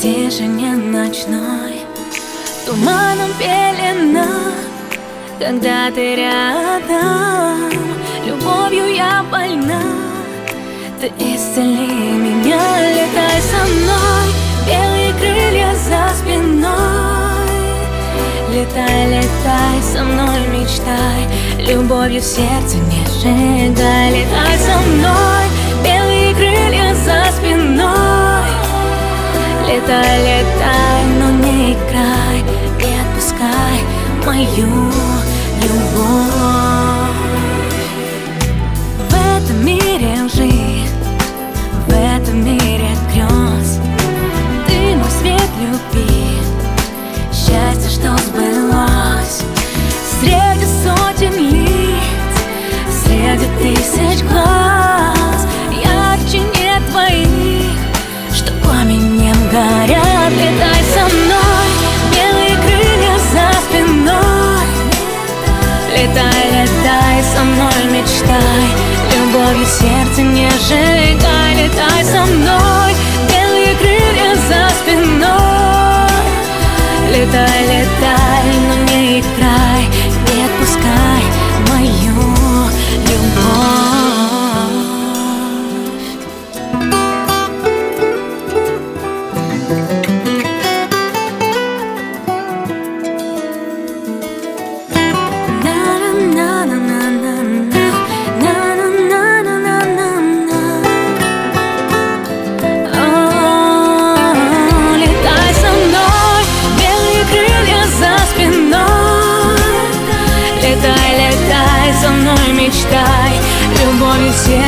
тишине ночной, туманом пелена, когда ты рядом. Любовью я больна, ты исцели меня. Летай со мной, белые крылья за спиной. Летай, летай со мной, мечтай, любовью в сердце не сжигай. Летай со мной, белые крылья за спиной. Летай, летай, но не играй, не отпускай мою любовь. В этом мире лжи, в этом мире грез, ты мой свет любви, счастье, что сбылось. Среди сотен лиц, среди тысяч глаз, ярче нет твоих, что пламенем горят. Летай со мной, белые крылья за спиной. Летай, летай со мной, мечтай, любовью сердце не сжигай. Летай со мной, белые крылья за спиной. Летай, летай, но не играй, не отпускай мою любовь. Летай, летай со мной, мечтай, любовью сердце